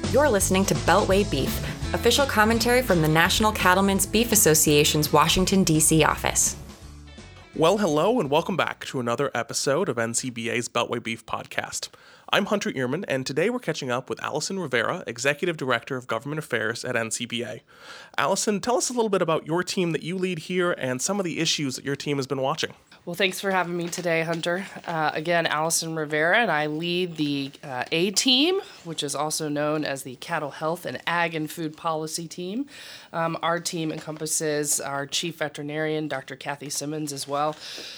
You're listening to Beltway Beef, official commentary from the National Cattlemen's Beef Association's Washington, D.C. office. Well, hello and welcome back to another episode of NCBA's Beltway Beef podcast. I'm Hunter Ehrman, and today we're catching up with Allison Rivera, Executive Director of Government Affairs at NCBA. Allison, tell us a little bit about your team that you lead here and some of the issues that your team has been watching. Well, thanks for having me today, Hunter. Again, Allison Rivera, and I lead the A team, which is also known as the Cattle Health and Ag and Food Policy team. Our team encompasses our Chief Veterinarian, Dr. Kathy Simmons, as well.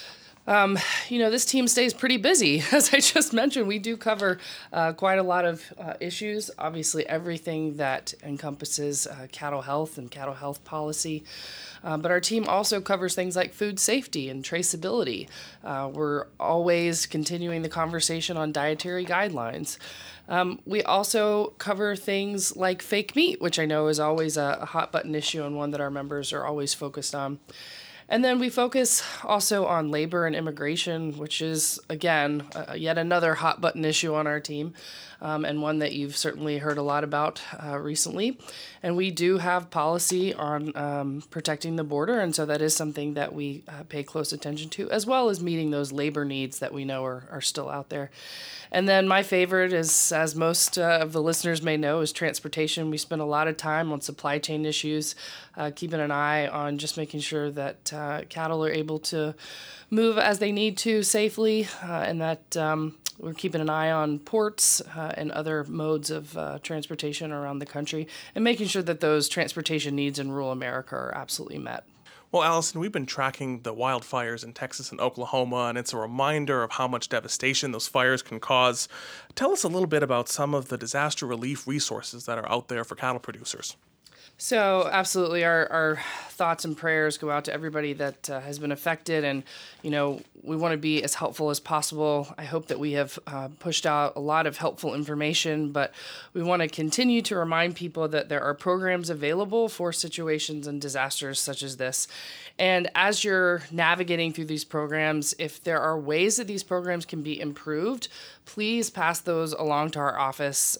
This team stays pretty busy. As I just mentioned, we do cover quite a lot of issues. Obviously, everything that encompasses cattle health and cattle health policy. But our team also covers things like food safety and traceability. We're always continuing the conversation on dietary guidelines. We also cover things like fake meat, which I know is always a hot button issue and one that our members are always focused on. And then we focus also on labor and immigration, which is, again, yet another hot button issue on our team, and one that you've certainly heard a lot about recently. And we do have policy on protecting the border, and so that is something that we pay close attention to, as well as meeting those labor needs that we know are still out there. And then my favorite is, as most of the listeners may know, is transportation. We spend a lot of time on supply chain issues, keeping an eye on just making sure that cattle are able to move as they need to safely, and that we're keeping an eye on ports and other modes of transportation around the country, and making sure that those transportation needs in rural America are absolutely met. Well, Allison, we've been tracking the wildfires in Texas and Oklahoma, and it's a reminder of how much devastation those fires can cause. Tell us a little bit about some of the disaster relief resources that are out there for cattle producers. So absolutely, our thoughts and prayers go out to everybody that has been affected, and we want to be as helpful as possible. I hope that we have pushed out a lot of helpful information, but we want to continue to remind people that there are programs available for situations and disasters such as this. And as you're navigating through these programs, if there are ways that these programs can be improved, please pass those along to our office.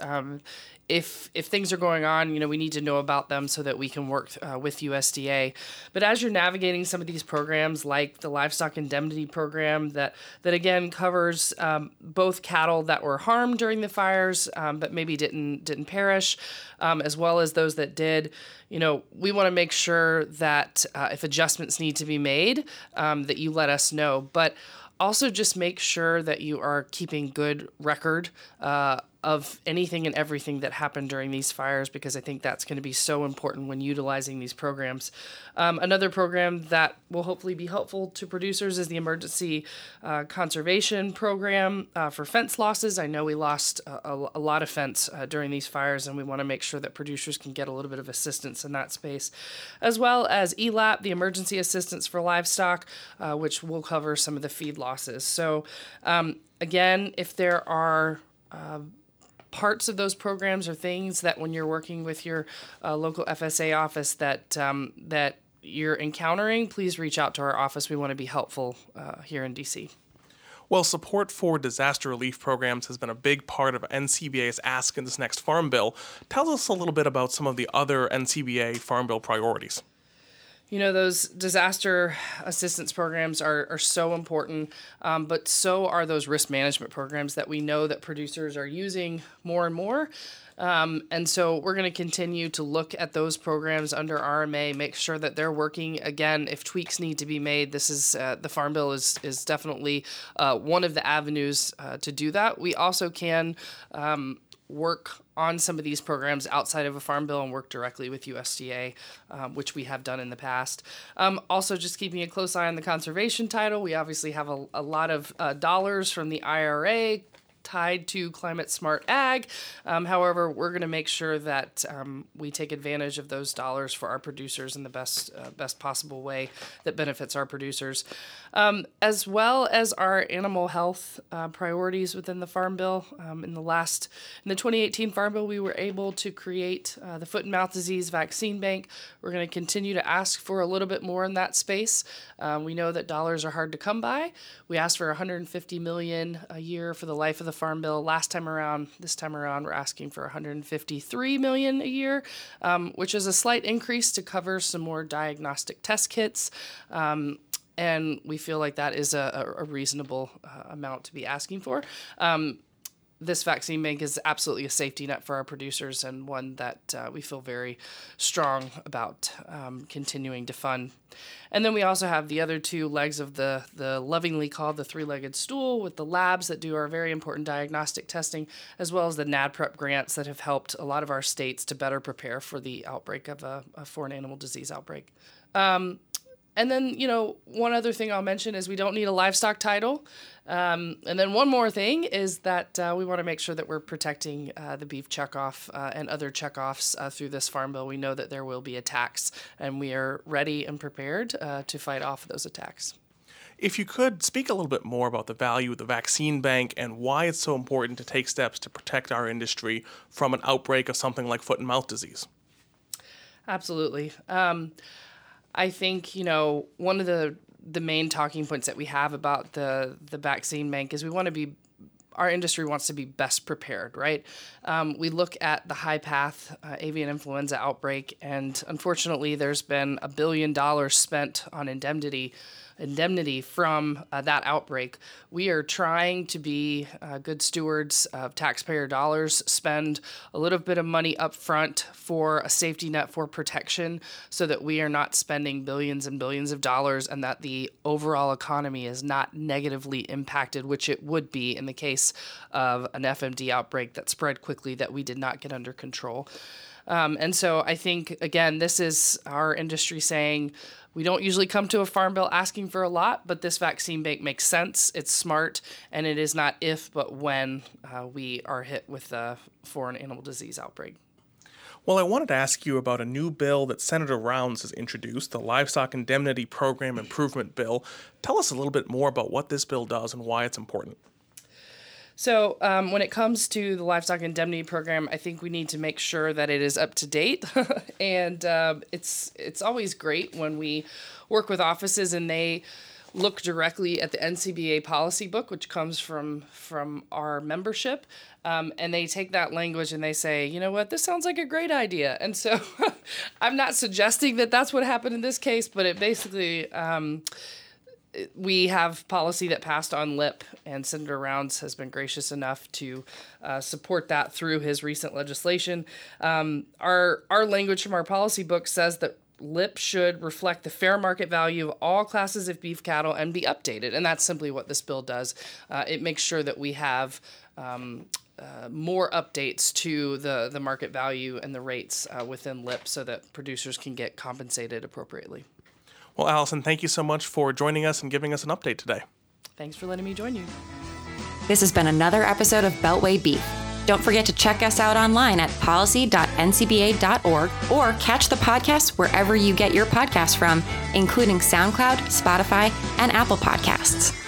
If things are going on, we need to know about them so that we can work with USDA. But as you're navigating some of these programs, like the Livestock Indemnity Program, that again covers both cattle that were harmed during the fires, but maybe didn't perish, as well as those that did. We want to make sure that if adjustments need to be made, that you let us know. But also just make sure that you are keeping good record of anything and everything that happened during these fires, because I think that's going to be so important when utilizing these programs. Another program that will hopefully be helpful to producers is the Emergency Conservation Program for fence losses. I know we lost a lot of fence during these fires, and we want to make sure that producers can get a little bit of assistance in that space, as well as ELAP, the Emergency Assistance for Livestock, which will cover some of the feed losses. So again, if there are parts of those programs or things that when you're working with your local FSA office that you're encountering, please reach out to our office. We want to be helpful here in DC. Well, support for disaster relief programs has been a big part of NCBA's ask in this next Farm Bill. Tell us a little bit about some of the other NCBA Farm Bill priorities. Those disaster assistance programs are so important, but so are those risk management programs that we know that producers are using more and more. And so we're going to continue to look at those programs under RMA, make sure that they're working. Again, if tweaks need to be made, this is the Farm Bill is definitely one of the avenues to do that. We also can work on some of these programs outside of a Farm Bill and work directly with USDA, which we have done in the past. Also, just keeping a close eye on the conservation title. We obviously have a lot of dollars from the IRA tied to climate smart ag. However, we're going to make sure that we take advantage of those dollars for our producers in the best possible way that benefits our producers, as well as our animal health priorities within the Farm Bill. In the 2018 Farm Bill, we were able to create the Foot and Mouth Disease Vaccine Bank. We're going to continue to ask for a little bit more in that space. We know that dollars are hard to come by. We asked for $150 million a year for the life of the farm bill last time around. This time around, we're asking for $153 million a year, which is a slight increase to cover some more diagnostic test kits. And we feel like that is a reasonable amount to be asking for. This vaccine bank is absolutely a safety net for our producers, and one that we feel very strong about continuing to fund. And then we also have the other two legs of the lovingly called the three-legged stool, with the labs that do our very important diagnostic testing, as well as the NADPREP grants that have helped a lot of our states to better prepare for the outbreak of a foreign animal disease outbreak. And then, one other thing I'll mention is we don't need a livestock title. And then one more thing is that we want to make sure that we're protecting the beef checkoff and other checkoffs through this farm bill. We know that there will be attacks, and we are ready and prepared to fight off those attacks. If you could speak a little bit more about the value of the vaccine bank and why it's so important to take steps to protect our industry from an outbreak of something like foot and mouth disease. Absolutely. I think, one of the main talking points that we have about the vaccine bank is our industry wants to be best prepared, right? We look at the high path avian influenza outbreak, and unfortunately there's been $1 billion spent on indemnity from that outbreak. We are trying to be good stewards of taxpayer dollars, spend a little bit of money up front for a safety net for protection so that we are not spending billions and billions of dollars and that the overall economy is not negatively impacted, which it would be in the case of an FMD outbreak that spread quickly that we did not get under control. And so I think, again, this is our industry saying, we don't usually come to a farm bill asking for a lot, but this vaccine bank makes sense, it's smart, and it is not if, but when we are hit with a foreign animal disease outbreak. Well, I wanted to ask you about a new bill that Senator Rounds has introduced, the Livestock Indemnity Program Improvement Bill. Tell us a little bit more about what this bill does and why it's important. So when it comes to the livestock indemnity program, I think we need to make sure that it is up to date. And it's always great when we work with offices and they look directly at the NCBA policy book, which comes from our membership. And they take that language and they say, you know what, this sounds like a great idea. And so I'm not suggesting that that's what happened in this case, but it basically... we have policy that passed on LIP, and Senator Rounds has been gracious enough to support that through his recent legislation. Our language from our policy book says that LIP should reflect the fair market value of all classes of beef cattle and be updated, and that's simply what this bill does. It makes sure that we have more updates to the market value and the rates within LIP so that producers can get compensated appropriately. Well, Allison, thank you so much for joining us and giving us an update today. Thanks for letting me join you. This has been another episode of Beltway Beef. Don't forget to check us out online at policy.ncba.org or catch the podcast wherever you get your podcasts from, including SoundCloud, Spotify, and Apple Podcasts.